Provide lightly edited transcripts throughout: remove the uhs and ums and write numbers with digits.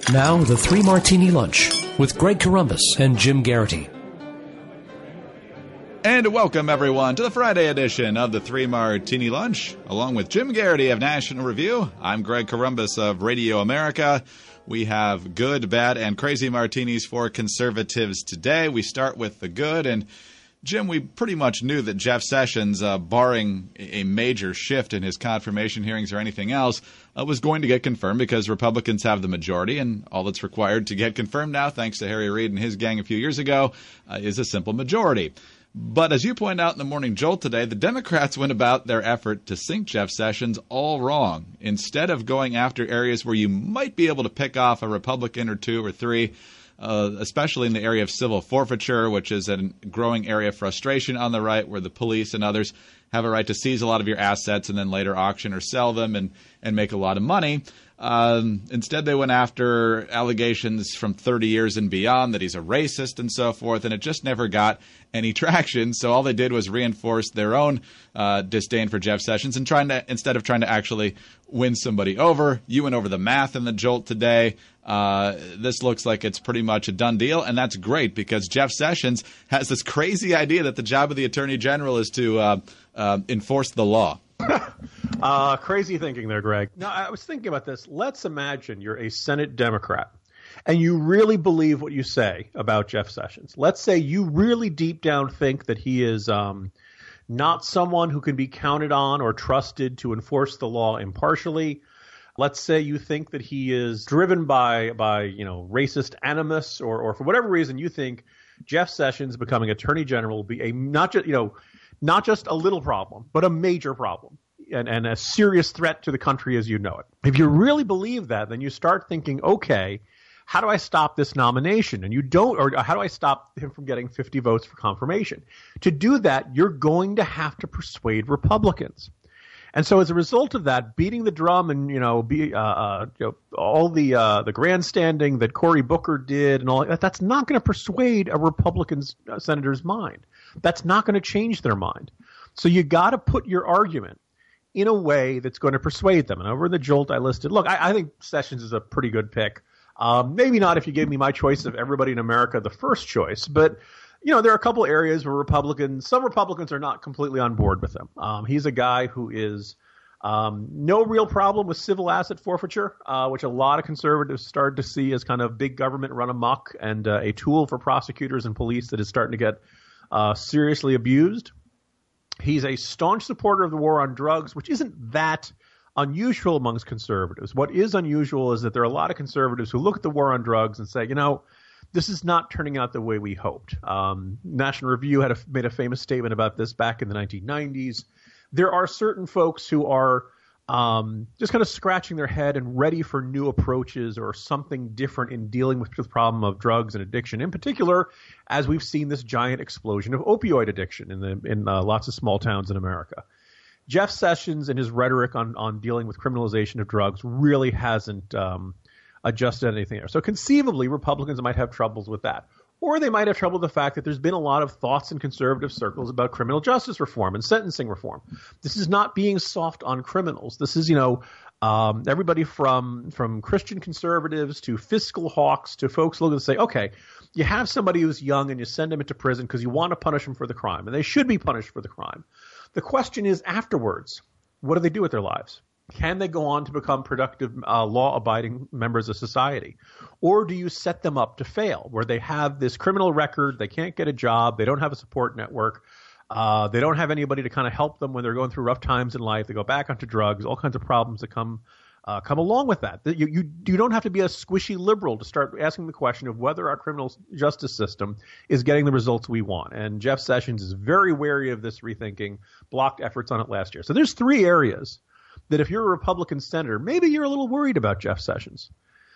Now, the Three Martini Lunch with Greg Corombos and Jim Garrity. And welcome, everyone, to the Friday edition of the Three Martini Lunch. Along with Jim Garrity of National Review, I'm Greg Corombos of Radio America. We have good, bad, and crazy martinis for conservatives today. We start with the good, and Jim, we pretty much knew that Jeff Sessions, barring a major shift in his confirmation hearings or anything else, was going to get confirmed because Republicans have the majority, and all that's required to get confirmed now, thanks to Harry Reid and his gang a few years ago, is a simple majority. But as you point out in the Morning Jolt today, the Democrats went about their effort to sink Jeff Sessions all wrong. Instead of going after areas where you might be able to pick off a Republican or two or three, especially in the area of civil forfeiture, which is a growing area of frustration on the right, where the police and others have a right to seize a lot of your assets and then later auction or sell them and make a lot of money. Instead, they went after allegations from 30 years and beyond that he's a racist and so forth, and it just never got any traction. So all they did was reinforce their own disdain for Jeff Sessions and instead of trying to actually win somebody over. You went over the math in the Jolt today. This looks like it's pretty much a done deal, and that's great because Jeff Sessions has this crazy idea that the job of the Attorney General is to enforce the law. Crazy thinking there, Greg. Now, I was thinking about this. Let's imagine you're a Senate Democrat and you really believe what you say about Jeff Sessions. Let's say you really deep down think that he is not someone who can be counted on or trusted to enforce the law impartially. Let's say you think that he is driven by racist animus or for whatever reason you think Jeff Sessions becoming Attorney General will be not just a little problem, but a major problem and a serious threat to the country as you know it. If you really believe that, then you start thinking, okay, how do I stop this nomination? And you don't, or how do I stop him from getting 50 votes for confirmation? To do that, you're going to have to persuade Republicans. And so as a result of that, beating the drum and, all the grandstanding that Cory Booker did and all that, that's not going to persuade a Republican senator's mind. That's not going to change their mind. So you got to put your argument in a way that's going to persuade them. And over in the Jolt, I listed, look, I think Sessions is a pretty good pick. Maybe not if you gave me my choice of everybody in America, the first choice, but there are a couple areas where some Republicans are not completely on board with him. He's a guy who is no real problem with civil asset forfeiture, which a lot of conservatives started to see as kind of big government run amok and a tool for prosecutors and police that is starting to get seriously abused. He's a staunch supporter of the war on drugs, which isn't that unusual amongst conservatives. What is unusual is that there are a lot of conservatives who look at the war on drugs and say, this is not turning out the way we hoped. National Review made a famous statement about this back in the 1990s. There are certain folks who are just kind of scratching their head and ready for new approaches or something different in dealing with the problem of drugs and addiction. In particular, as we've seen this giant explosion of opioid addiction in lots of small towns in America. Jeff Sessions and his rhetoric on dealing with criminalization of drugs really hasn't adjusted anything there. So conceivably, Republicans might have troubles with that. Or they might have trouble with the fact that there's been a lot of thoughts in conservative circles about criminal justice reform and sentencing reform. This is not being soft on criminals. This is, everybody from Christian conservatives to fiscal hawks to folks looking to say, okay, you have somebody who's young and you send them into prison because you want to punish them for the crime, and they should be punished for the crime. The question is afterwards, what do they do with their lives? Can they go on to become productive, law-abiding members of society? Or do you set them up to fail, where they have this criminal record, they can't get a job, they don't have a support network, they don't have anybody to kind of help them when they're going through rough times in life, they go back onto drugs, all kinds of problems that come along with that. You don't have to be a squishy liberal to start asking the question of whether our criminal justice system is getting the results we want. And Jeff Sessions is very wary of this rethinking, blocked efforts on it last year. So there's three areas that if you're a Republican senator, maybe you're a little worried about Jeff Sessions.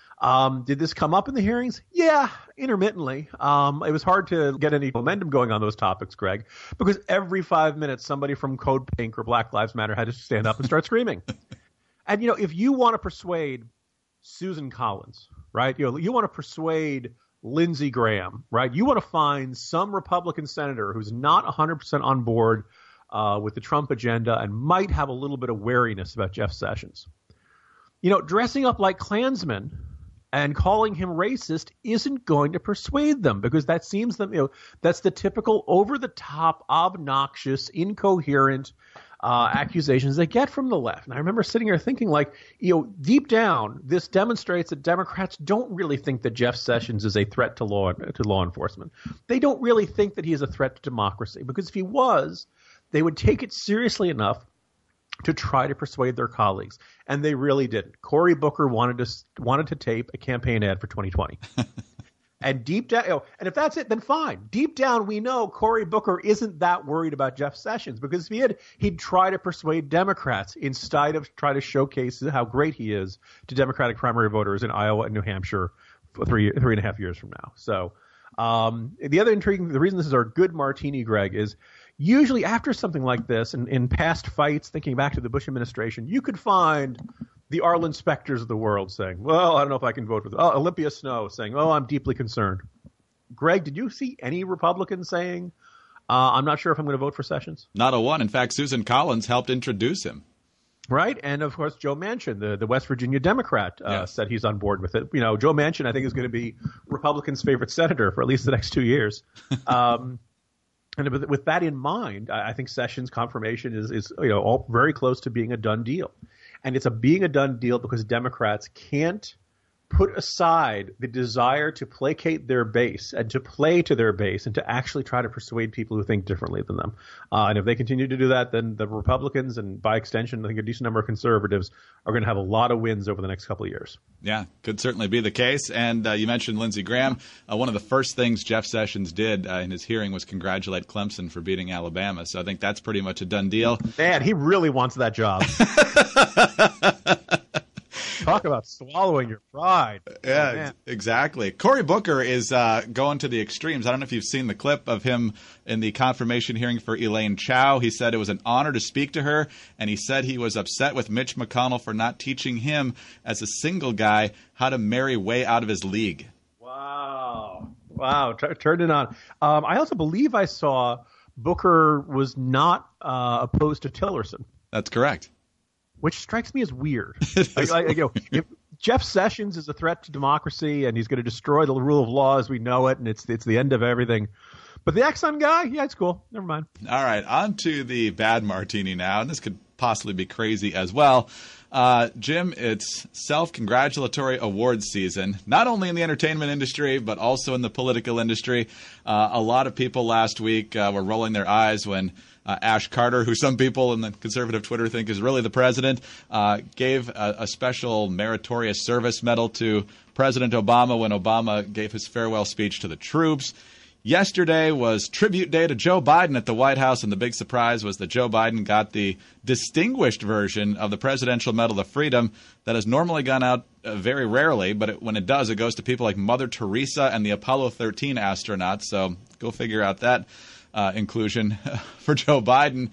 Did this come up in the hearings? Yeah, intermittently. It was hard to get any momentum going on those topics, Greg, because every 5 minutes somebody from Code Pink or Black Lives Matter had to stand up and start screaming. And, if you want to persuade Susan Collins, right, you want to persuade Lindsey Graham, right, you want to find some Republican senator who's not 100% on board with the Trump agenda and might have a little bit of wariness about Jeff Sessions. Dressing up like Klansmen And calling him racist isn't going to persuade them, because that seems them, that's the typical over-the-top, obnoxious, incoherent accusations they get from the left. And I remember sitting here thinking, like, deep down, this demonstrates that Democrats don't really think that Jeff Sessions is a threat to law enforcement. They don't really think that he is a threat to democracy, because if he was, they would take it seriously enough to try to persuade their colleagues, and they really didn't. Cory Booker wanted to tape a campaign ad for 2020, and deep down, and if that's it, then fine. Deep down, we know Cory Booker isn't that worried about Jeff Sessions, because if he'd try to persuade Democrats instead of try to showcase how great he is to Democratic primary voters in Iowa and New Hampshire for three and a half years from now. So the reason this is our good martini, Greg, is usually after something like this, and in past fights, thinking back to the Bush administration, you could find the Arlen Specters of the world saying, well, I don't know if I can vote for this. Oh, Olympia Snowe saying, oh, I'm deeply concerned. Greg, did you see any Republicans saying, I'm not sure if I'm going to vote for Sessions? Not a one. In fact, Susan Collins helped introduce him. Right. And, of course, Joe Manchin, the West Virginia Democrat, said he's on board with it. Joe Manchin, I think, is going to be Republicans' favorite senator for at least the next 2 years. And with that in mind, I think Sessions' confirmation is all very close to being a done deal. And it's being a done deal because Democrats can't put aside the desire to placate their base and to play to their base and to actually try to persuade people who think differently than them. And if they continue to do that, then the Republicans, and by extension, I think a decent number of conservatives, are going to have a lot of wins over the next couple of years. Yeah, could certainly be the case. And you mentioned Lindsey Graham. One of the first things Jeff Sessions did in his hearing was congratulate Clemson for beating Alabama. So I think that's pretty much a done deal. Man, he really wants that job. Talk about swallowing your pride. Yeah, exactly. Cory Booker is going to the extremes. I don't know if you've seen the clip of him in the confirmation hearing for Elaine Chao. He said it was an honor to speak to her, and he said he was upset with Mitch McConnell for not teaching him, as a single guy, how to marry way out of his league. Wow. Turned it on. I also believe I saw Booker was not opposed to Tillerson. That's correct. Which strikes me as weird. If Jeff Sessions is a threat to democracy and he's going to destroy the rule of law as we know it, and it's the end of everything. But the Exxon guy, yeah, it's cool. Never mind. All right, on to the bad martini now, and this could possibly be crazy as well. Jim, it's self-congratulatory awards season, not only in the entertainment industry, but also in the political industry. A lot of people last week were rolling their eyes when Ash Carter, who some people in the conservative Twitter think is really the president, gave a special meritorious service medal to President Obama when Obama gave his farewell speech to the troops. Yesterday was tribute day to Joe Biden at the White House, and the big surprise was that Joe Biden got the distinguished version of the Presidential Medal of Freedom that has normally gone out very rarely, but when it does, it goes to people like Mother Teresa and the Apollo 13 astronauts, so go figure out that inclusion for Joe Biden.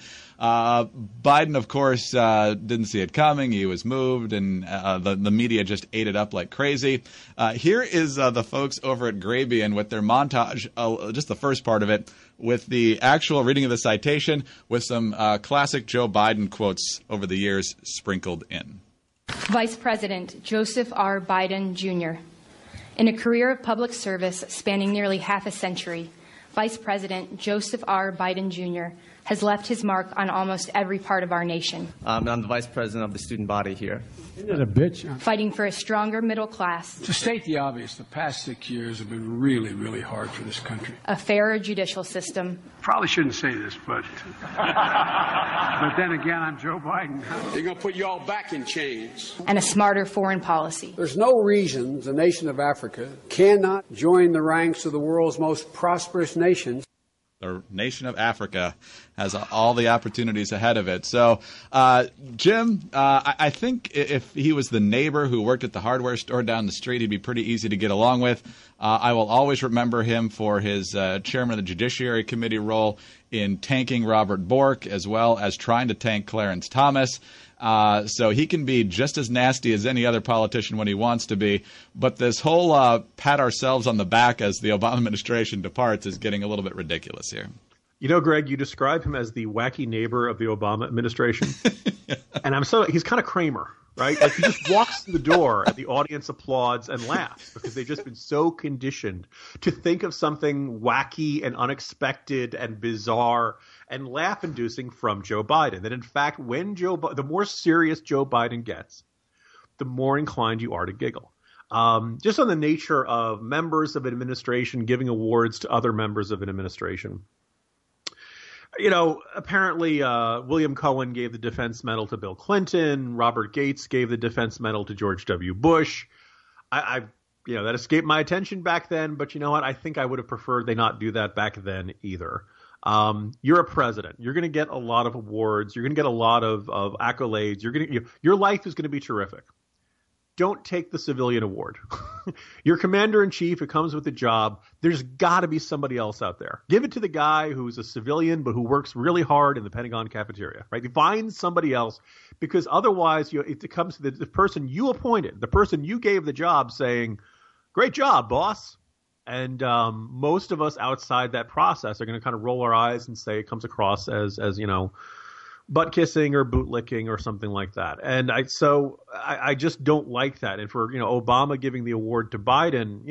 Biden, of course, didn't see it coming. He was moved, and the media just ate it up like crazy. Here is the folks over at Grabien with their montage, just the first part of it, with the actual reading of the citation, with some classic Joe Biden quotes over the years sprinkled in. Vice President Joseph R. Biden, Jr. In a career of public service spanning nearly half a century, Vice President Joseph R. Biden, Jr. has left his mark on almost every part of our nation. I'm the vice president of the student body here. Isn't that a bitch? Fighting for a stronger middle class. To state the obvious, the past 6 years have been really, really hard for this country. A fairer judicial system. Probably shouldn't say this, but then again, I'm Joe Biden. They're going to put you all back in chains. And a smarter foreign policy. There's no reason the nation of Africa cannot join the ranks of the world's most prosperous nations. The nation of Africa has all the opportunities ahead of it. So, Jim, I think if he was the neighbor who worked at the hardware store down the street, he'd be pretty easy to get along with. I will always remember him for his chairman of the Judiciary Committee role in tanking Robert Bork, as well as trying to tank Clarence Thomas. So he can be just as nasty as any other politician when he wants to be. But this whole pat ourselves on the back as the Obama administration departs is getting a little bit ridiculous here. You know, Greg, you describe him as the wacky neighbor of the Obama administration. And he's kind of Kramer. right? Like he just walks through the door and the audience applauds and laughs because they've just been so conditioned to think of something wacky and unexpected and bizarre and laugh-inducing from Joe Biden. That in fact, when the more serious Joe Biden gets, the more inclined you are to giggle. Just on the nature of members of an administration giving awards to other members of an administration. You know, apparently William Cohen gave the Defense Medal to Bill Clinton. Robert Gates gave the Defense Medal to George W. Bush. I that escaped my attention back then, but you know what? I think I would have preferred they not do that back then either. You're a president. You're going to get a lot of awards. You're going to get a lot of accolades. Your life is going to be terrific. Don't take the civilian award. You're commander-in-chief. It comes with the job. There's got to be somebody else out there. Give it to the guy who's a civilian but who works really hard in the Pentagon cafeteria, right? Find somebody else because otherwise it comes to the person you appointed, the person you gave the job saying, great job, boss. And most of us outside that process are going to kind of roll our eyes and say it comes across as butt kissing or boot licking or something like that. And I just don't like that. And for, Obama giving the award to Biden,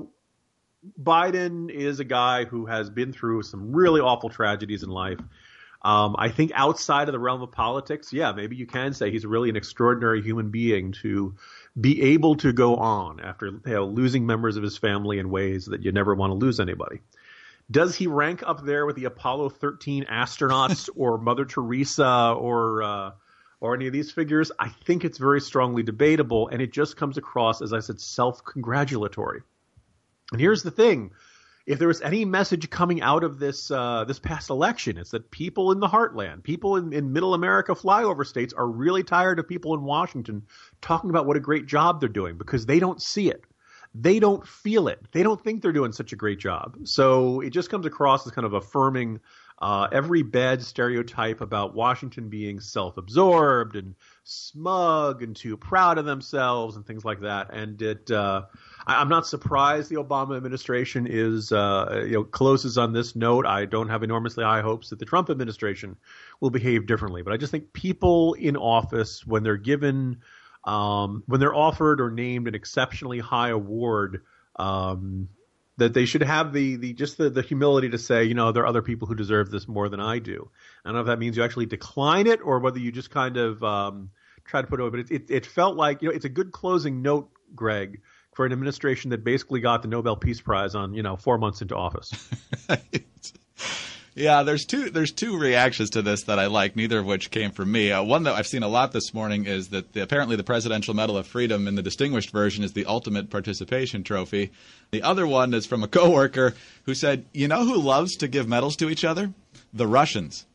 Biden is a guy who has been through some really awful tragedies in life. I think outside of the realm of politics, yeah, maybe you can say he's really an extraordinary human being to be able to go on after losing members of his family in ways that you never want to lose anybody. Does he rank up there with the Apollo 13 astronauts or Mother Teresa or any of these figures? I think it's very strongly debatable, and it just comes across, as I said, self-congratulatory. And here's the thing. If there was any message coming out of this past election, it's that people in the heartland, people in middle America flyover states are really tired of people in Washington talking about what a great job they're doing because they don't see it. They don't feel it. They don't think they're doing such a great job. So it just comes across as kind of affirming every bad stereotype about Washington being self-absorbed and smug and too proud of themselves and things like that. And I'm not surprised the Obama administration is closes on this note. I don't have enormously high hopes that the Trump administration will behave differently. But I just think people in office, when they're given when they're offered or named an exceptionally high award, that they should have the humility to say, there are other people who deserve this more than I do. I don't know if that means you actually decline it or whether you just kind of try to put it over. But it felt like, it's a good closing note, Greg, for an administration that basically got the Nobel Peace Prize on, 4 months into office. Yeah, there's two reactions to this that I like, neither of which came from me. One that I've seen a lot this morning is that apparently the Presidential Medal of Freedom in the distinguished version is the ultimate participation trophy. The other one is from a coworker who said, you know who loves to give medals to each other? The Russians.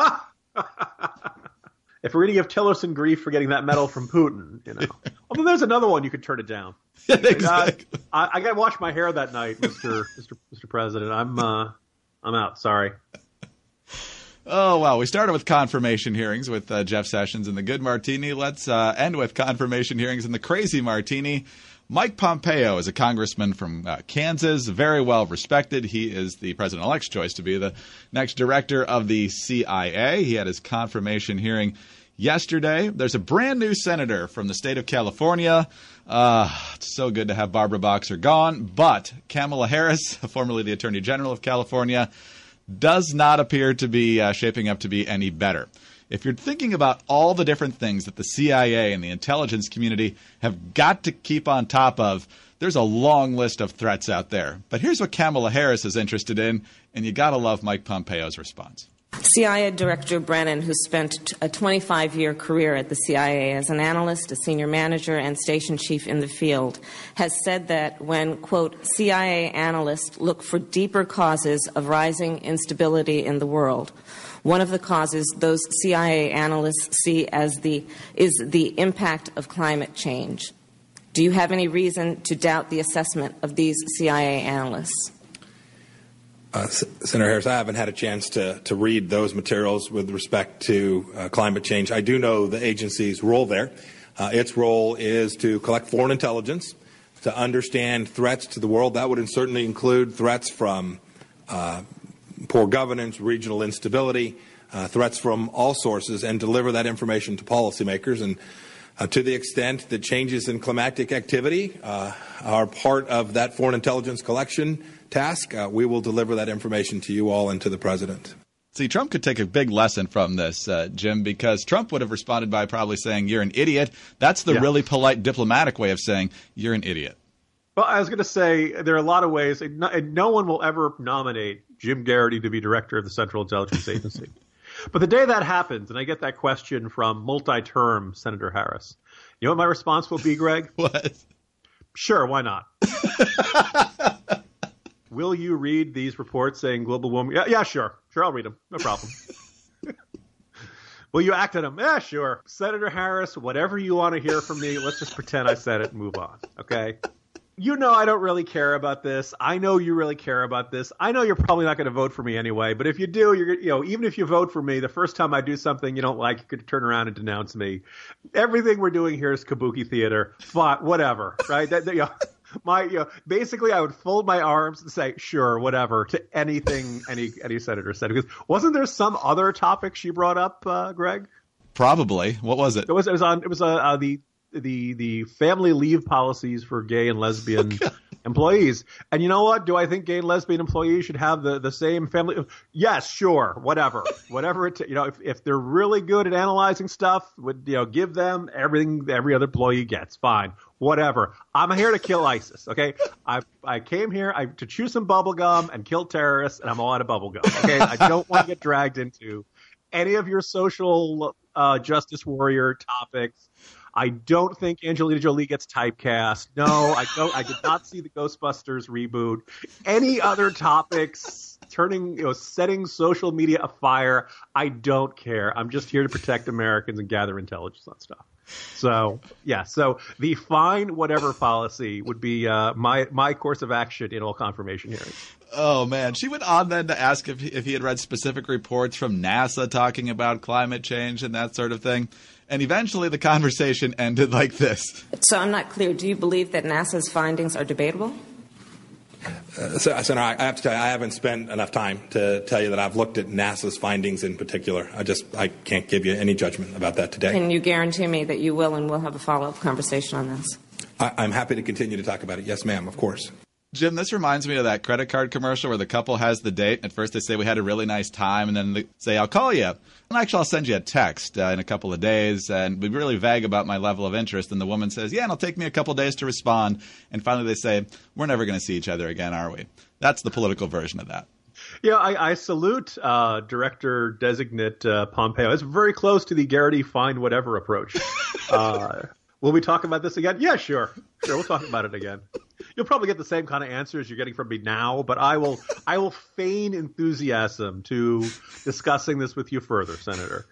If we're going to give Tillerson grief for getting that medal from Putin, Although there's another one you could turn it down. Yeah, exactly. I got to wash my hair that night, Mr. President. I'm out. Sorry. Oh, well, we started with confirmation hearings with Jeff Sessions and the Good Martini. Let's end with confirmation hearings in the Crazy Martini. Mike Pompeo is a congressman from Kansas, very well respected. He is the president-elect's choice to be the next director of the CIA. He had his confirmation hearing yesterday. There's a brand new senator from the state of California. It's so good to have Barbara Boxer gone, but Kamala Harris, formerly the Attorney General of California, does not appear to be shaping up to be any better. If you're thinking about all the different things that the CIA and the intelligence community have got to keep on top of, there's a long list of threats out there. But here's what Kamala Harris is interested in, and you got to love Mike Pompeo's response. CIA Director Brennan, who spent a 25-year career at the CIA as an analyst, a senior manager, and station chief in the field, has said that when, quote, CIA analysts look for deeper causes of rising instability in the world, one of the causes those CIA analysts see is the impact of climate change. Do you have any reason to doubt the assessment of these CIA analysts? Senator Harris, I haven't had a chance to read those materials with respect to climate change. I do know the agency's role there. Its role is to collect foreign intelligence, to understand threats to the world. That would certainly include threats from poor governance, regional instability, threats from all sources, and deliver that information to policymakers. And To the extent that changes in climatic activity are part of that foreign intelligence collection task, we will deliver that information to you all and to the president. See, Trump could take a big lesson from this, Jim, because Trump would have responded by probably saying, you're an idiot. That's the really polite diplomatic way of saying you're an idiot. Well, I was going to say there are a lot of ways. No one will ever nominate Jim Garrity to be director of the Central Intelligence Agency. But the day that happens, and I get that question from multi-term Senator Harris, you know what my response will be, Greg? What? Sure, why not? Will you read these reports saying global warming? Yeah, sure. Sure, I'll read them. No problem. Will you act on them? Yeah, sure. Senator Harris, whatever you want to hear from me, let's just pretend I said it and move on, okay? You know I don't really care about this. I know you really care about this. I know you're probably not going to vote for me anyway, but if you do, even if you vote for me, the first time I do something you don't like, you could turn around and denounce me. Everything we're doing here is kabuki theater. Fine, whatever, right? Basically, I would fold my arms and say, sure, whatever, to anything any senator said. Because wasn't there some other topic she brought up, Greg? Probably. What was it? It was the family leave policies for gay and lesbian employees. And you know what? Do I think gay and lesbian employees should have the same family? Yes, sure, whatever if they're really good at analyzing stuff, give them everything every other employee gets. Fine, whatever. I'm here to kill ISIS. Okay, I came here to chew some bubble gum and kill terrorists, and I'm all out of bubble gum. Okay, I don't want to get dragged into any of your social justice warrior topics. I don't think Angelina Jolie gets typecast. No, I don't. I did not see the Ghostbusters reboot. Any other topics setting social media afire? I don't care. I'm just here to protect Americans and gather intelligence on stuff. So yeah. So the fine whatever policy would be my course of action in all confirmation hearings. Oh, man. She went on then to ask if he had read specific reports from NASA talking about climate change and that sort of thing. And eventually the conversation ended like this. So I'm not clear. Do you believe that NASA's findings are debatable? Senator, I have to tell you, I haven't spent enough time to tell you that I've looked at NASA's findings in particular. I can't give you any judgment about that today. Can you guarantee me that you will and we'll have a follow-up conversation on this? I'm happy to continue to talk about it. Yes, ma'am, of course. Jim, this reminds me of that credit card commercial where the couple has the date. At first they say, we had a really nice time, and then they say, I'll call you. And actually, I'll send you a text in a couple of days, and be really vague about my level of interest. And the woman says, yeah, and it'll take me a couple of days to respond. And finally they say, we're never going to see each other again, are we? That's the political version of that. Yeah, I salute Director-designate Pompeo. It's very close to the Garrity find whatever approach. Will we talk about this again? Yeah, sure. We'll talk about it again. You'll probably get the same kind of answers you're getting from me now, but I will feign enthusiasm to discussing this with you further, Senator.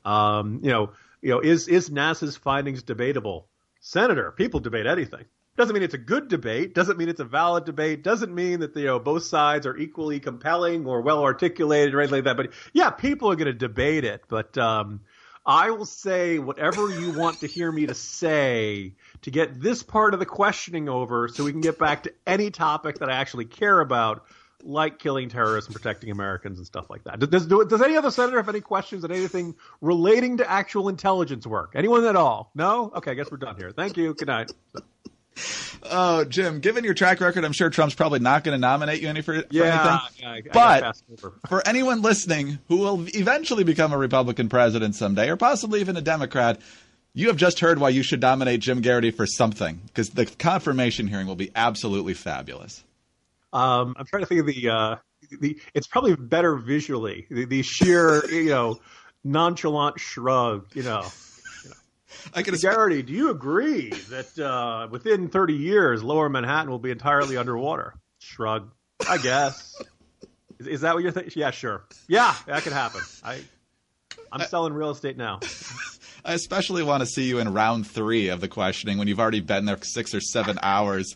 Is NASA's findings debatable? Senator, people debate anything. Doesn't mean it's a good debate. Doesn't mean it's a valid debate. Doesn't mean that both sides are equally compelling or well articulated or anything like that. But yeah, people are going to debate it. But I will say whatever you want to hear me to say to get this part of the questioning over so we can get back to any topic that I actually care about, like killing terrorists and protecting Americans and stuff like that. Does any other senator have any questions on anything relating to actual intelligence work? Anyone at all? No? Okay, I guess we're done here. Thank you. Good night. Oh, Jim, given your track record, I'm sure Trump's probably not going to nominate you for anything. But for anyone listening who will eventually become a Republican president someday, or possibly even a Democrat, you have just heard why you should nominate Jim Garrity for something, because the confirmation hearing will be absolutely fabulous. I'm trying to think of the it's probably better visually. The sheer, nonchalant shrug, Garrity, do you agree that within 30 years, Lower Manhattan will be entirely underwater? Shrug. I guess. Is that what you're thinking? Yeah, sure. Yeah, that could happen. I'm selling real estate now. I especially want to see you in round 3 of the questioning when you've already been there for 6 or 7 hours.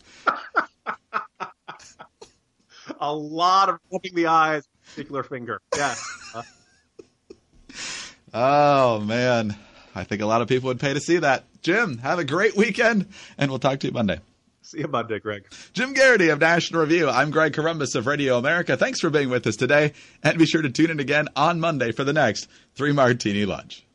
A lot of rubbing the eyes, particular finger. Yes. Oh, man. I think a lot of people would pay to see that. Jim, have a great weekend, and we'll talk to you Monday. See you Monday, Greg. Jim Garrity of National Review. I'm Greg Corombos of Radio America. Thanks for being with us today, and be sure to tune in again on Monday for the next 3 Martini Lunch.